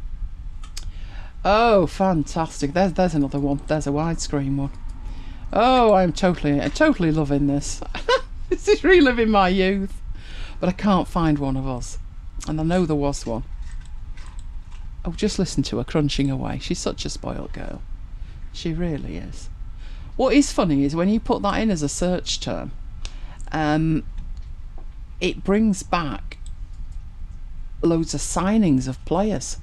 Oh, fantastic. There's there's another one. There's a widescreen one. Oh, I'm totally, I'm totally loving this. This is reliving my youth. But I can't find one of us. And I know there was one. Oh, just listen to her crunching away. She's such a spoiled girl. She really is. What is funny is when you put that in as a search term, um, it brings back loads of signings of players.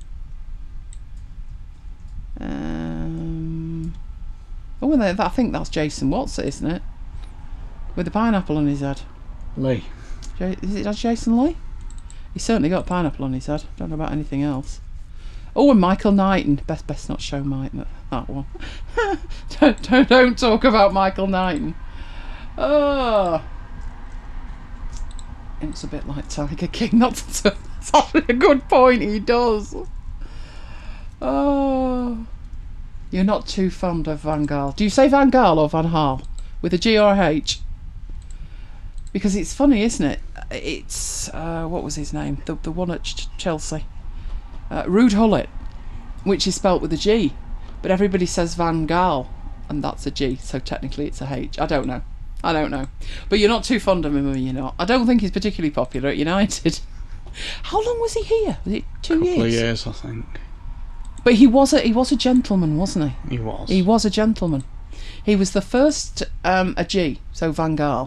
Um, oh, and I think that's Jason Watts, isn't it? With the pineapple on his head. Lee. J- is it Jason Lee? He's certainly got pineapple on his head. Don't know about anything else. Oh, and Michael Knighton. Best, best not show Mike that one. don't, don't, don't talk about Michael Knighton. Oh. It's a bit like Tiger King. That's, that's actually a good point. He does. Oh. You're not too fond of Van Gaal. Do you say Van Gaal or Van Gaal? With a G or a H? Because it's funny, isn't it? It's, uh, what was his name? The, the one at Ch- Chelsea. Uh, Ruud Gullit, which is spelt with a G. But everybody says Van Gaal, and that's a G, so technically it's a H. I don't know. I don't know. But you're not too fond of him, are you not? I don't think he's particularly popular at United. How long was he here? Was it two Couple years? Couple of years, I think. But he was a he was a gentleman, wasn't he? He was. He was a gentleman. He was the first, um, a G, so Van Gaal.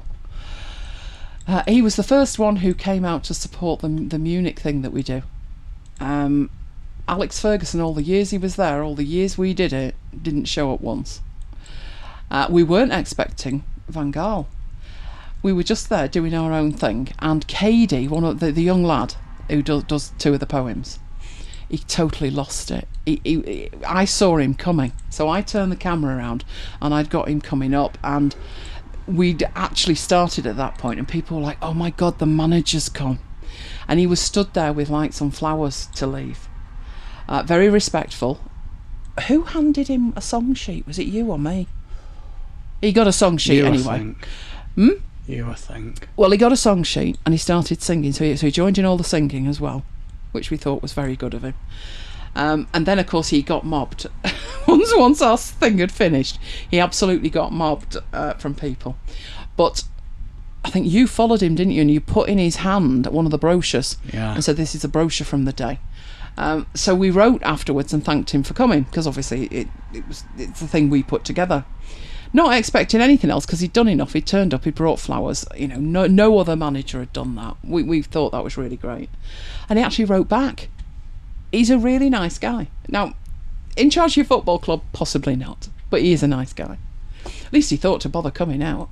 Uh, he was the first one who came out to support the, the Munich thing that we do. Um, Alex Ferguson, all the years he was there, all the years we did it, didn't show up once. Uh, we weren't expecting Van Gaal. We were just there doing our own thing, and Cady, one of the, the young lad who does, does two of the poems, he totally lost it. He, he, I saw him coming, so I turned the camera around and I'd got him coming up, and we'd actually started at that point, and people were like, oh my God, the manager's come. And he was stood there with like some flowers to leave. Uh, very respectful. Who handed him a song sheet? Was it you or me? He got a song sheet you, anyway. I think. Hmm? You, I think. Well, he got a song sheet and he started singing, so he, so he joined in all the singing as well, which we thought was very good of him. Um, and then, of course, he got mobbed. once once our thing had finished, he absolutely got mobbed uh, from people. But I think you followed him, didn't you? And you put in his hand one of the brochures yeah. and said, this is a brochure from the day. Um, so we wrote afterwards and thanked him for coming, because obviously it, it was it's the thing we put together. Not expecting anything else, because he'd done enough. He turned up, he brought flowers. You know, no no other manager had done that. We we thought that was really great. And he actually wrote back. He's a really nice guy. Now, in charge of your football club, possibly not, but he is a nice guy. At least he thought to bother coming out.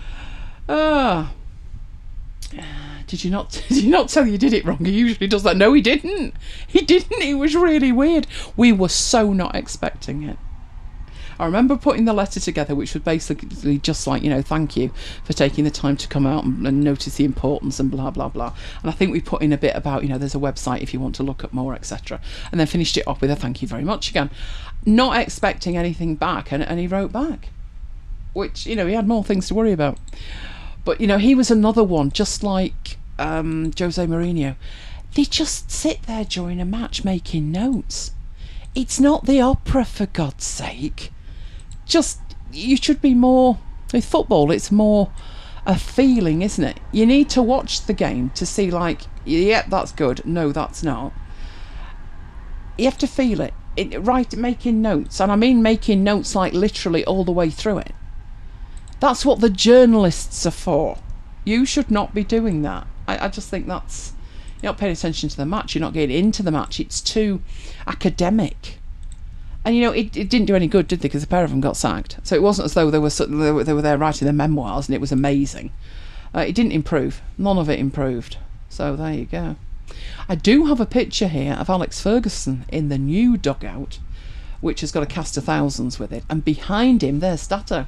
Ah. Did you not did you not tell you did it wrong? He usually does that. No, he didn't. He didn't. It was really weird. We were so not expecting it. I remember putting the letter together, which was basically just like, you know, thank you for taking the time to come out and, and notice the importance and blah, blah, blah. And I think we put in a bit about, you know, there's a website if you want to look at more, et cetera. And then finished it off with a thank you very much again. Not expecting anything back. And, and he wrote back, which, you know, he had more things to worry about. But, you know, he was another one, just like um, Jose Mourinho. They just sit there during a match making notes. It's not the opera, for God's sake. Just, you should be more, with football, it's more a feeling, isn't it? You need to watch the game to see, like, yeah, that's good. No, that's not. You have to feel it. it right, making notes. And I mean making notes, like, literally all the way through it. That's what the journalists are for. You should not be doing that. I, I just think that's... You're not paying attention to the match. You're not getting into the match. It's too academic. And, you know, it, it didn't do any good, did they? Because a pair of them got sacked. So it wasn't as though they were they were, they were there writing their memoirs and it was amazing. Uh, it didn't improve. None of it improved. So there you go. I do have a picture here of Alex Ferguson in the new dugout, which has got a cast of thousands with it. And behind him, there's Stato.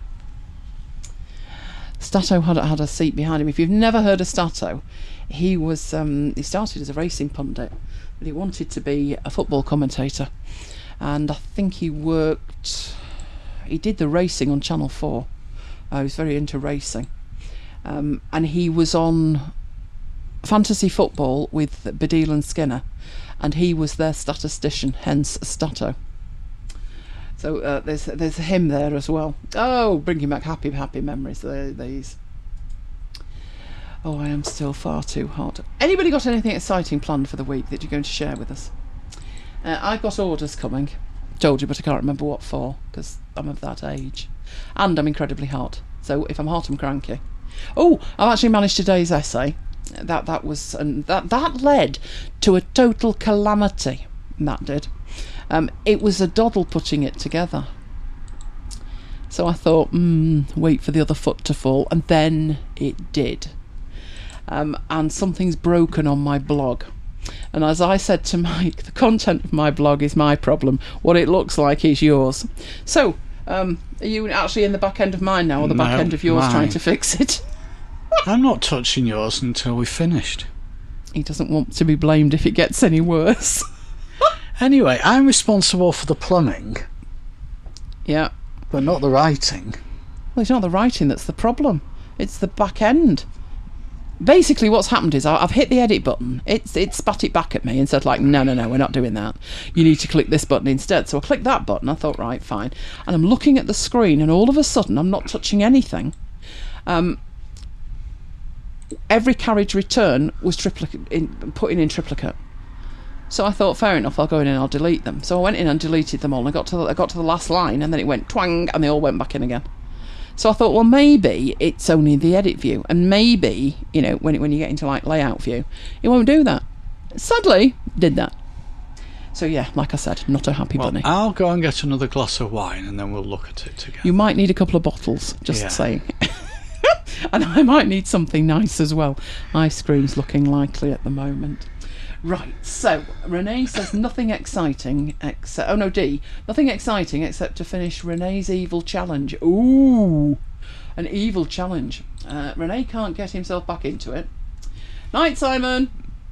Stato had, had a seat behind him. If you've never heard of Stato, he was um, he started as a racing pundit, but he wanted to be a football commentator. And I think he worked, he did the racing on Channel four. Uh, he was very into racing. Um, and he was on Fantasy Football with Baddiel and Skinner, and he was their statistician, hence Stato. So uh, there's there's him there as well. Oh, bringing back happy, happy memories, there, these. Oh, I am still far too hot. Anybody got anything exciting planned for the week that you're going to share with us? Uh, I've got orders coming. Told you, but I can't remember what for, because I'm of that age. And I'm incredibly hot. So if I'm hot, I'm cranky. Oh, I've actually managed today's essay. That that was and that that led to a total calamity. That did. Um, it was a doddle putting it together. So I thought, hmm, wait for the other foot to fall, and then it did. Um, and something's broken on my blog. And as I said to Mike, the content of my blog is my problem. What it looks like is yours. So, um, are you actually in the back end of mine now, or the No, back end of yours mine. trying to fix it? I'm not touching yours until we've finished. He doesn't want to be blamed if it gets any worse. Anyway, I'm responsible for the plumbing, Yeah. but not the writing. Well, it's not the writing that's the problem. It's the back end. Basically, what's happened is I- I've hit the edit button. It's it spat it back at me and said, like, no, no, no, we're not doing that. You need to click this button instead. So I clicked that button. I thought, right, fine. And I'm looking at the screen, and all of a sudden, I'm not touching anything. Um, every carriage return was triplicate in, put in in triplicate. So I thought, fair enough, I'll go in and I'll delete them. So I went in and deleted them all. And I got to the, I got to the last line, and then it went twang, and they all went back in again. So I thought, well, maybe it's only the edit view, and maybe, you know, when it, when you get into like layout view, it won't do that. Sadly, did that. So yeah, like I said, not a happy Well, bunny. I'll go and get another glass of wine, and then we'll look at it together. You might need a couple of bottles, just Yeah. saying. And I might need something nice as well. Ice cream's looking likely at the moment. Right, so Renee says nothing exciting except... Oh no, D. Nothing exciting except to finish Renee's evil challenge. Ooh, an evil challenge. Uh, Renee can't get himself back into it. Night, Simon.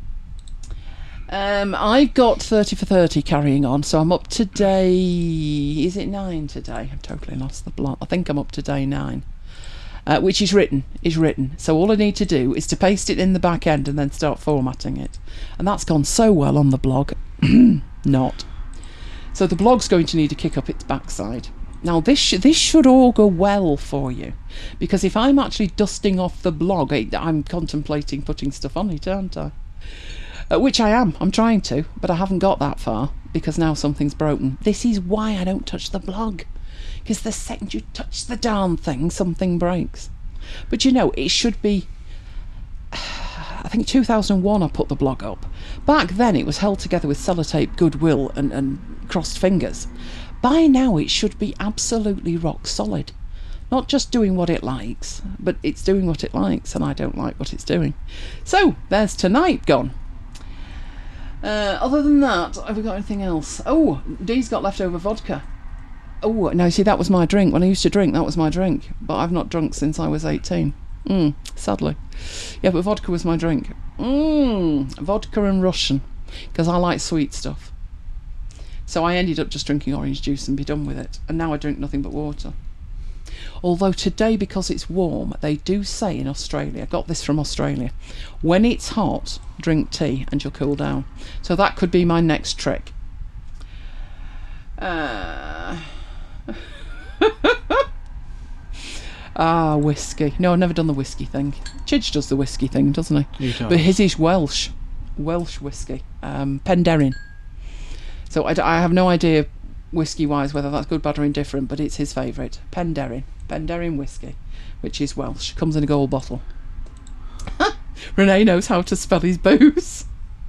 Um, I've got thirty for thirty carrying on, so I'm up to day... Is it nine today? I've totally lost the plot. I think I'm up to day nine. Uh, which is written, is written. So all I need to do is to paste it in the back end and then start formatting it. And that's gone so well on the blog. Not. So the blog's going to need to kick up its backside. Now this, sh- this should augur well for you. Because if I'm actually dusting off the blog, I- I'm contemplating putting stuff on it, aren't I? Uh, which I am. I'm trying to. But I haven't got that far. Because now something's broken. This is why I don't touch the blog. Because the second you touch the darn thing, something breaks. But you know, it should be... I think two thousand one I put the blog up. Back then it was held together with sellotape, goodwill and, and crossed fingers. By now it should be absolutely rock solid. Not just doing what it likes, but it's doing what it likes, and I don't like what it's doing. So, there's tonight gone. Uh, other than that, have we got anything else? Oh, Dee's got leftover vodka. Oh, no, see, that was my drink. When I used to drink, that was my drink. But I've not drunk since I was eighteen. Mm, sadly. Yeah, but vodka was my drink. Mm, vodka and Russian. Because I like sweet stuff. So I ended up just drinking orange juice and be done with it. And now I drink nothing but water. Although today, because it's warm, they do say in Australia, I got this from Australia, when it's hot, drink tea and you'll cool down. So that could be my next trick. Uh... ah, whiskey. No, I've never done the whiskey thing. Chidge does the whiskey thing, doesn't he? He does. But his is Welsh. Welsh whiskey. Um, Penderyn. So I, d- I have no idea, whiskey-wise, whether that's good, bad or indifferent, but it's his favourite. Penderyn. Penderyn whiskey, which is Welsh. Comes in a gold bottle. Renee knows how to spell his booze.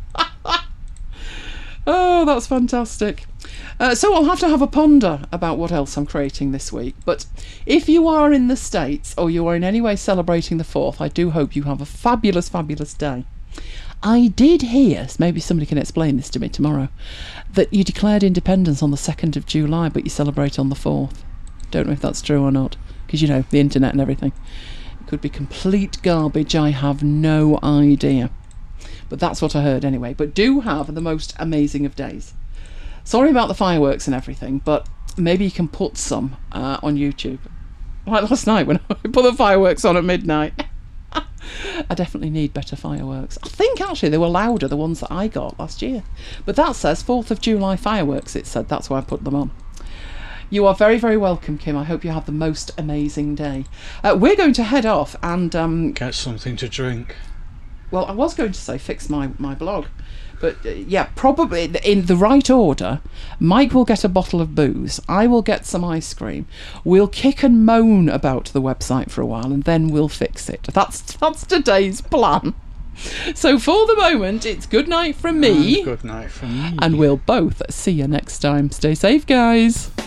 Oh, that's fantastic. Uh, so I'll have to have a ponder about what else I'm creating this week. But if you are in the States or you are in any way celebrating the fourth, I do hope you have a fabulous, fabulous day. I did hear, maybe somebody can explain this to me tomorrow, that you declared independence on the second of July, but you celebrate on the fourth. Don't know if that's true or not, because, you know, the internet and everything. It could be complete garbage, I have no idea. But that's what I heard anyway. But do have the most amazing of days. Sorry about the fireworks and everything, but maybe you can put some uh, on YouTube. Like last night when I put the fireworks on at midnight. I definitely need better fireworks. I think actually they were louder, the ones that I got last year. But that says fourth of July fireworks, it said. That's why I put them on. You are very, very welcome, Kim. I hope you have the most amazing day. Uh, we're going to head off and... Um, get something to drink. Well, I was going to say fix my, my blog. But uh, yeah, probably in the right order. Mike will get a bottle of booze. I will get some ice cream. We'll kick and moan about the website for a while and then we'll fix it. That's that's today's plan. So for the moment, it's good night from me. And good night from me. And we'll both see you next time. Stay safe, guys.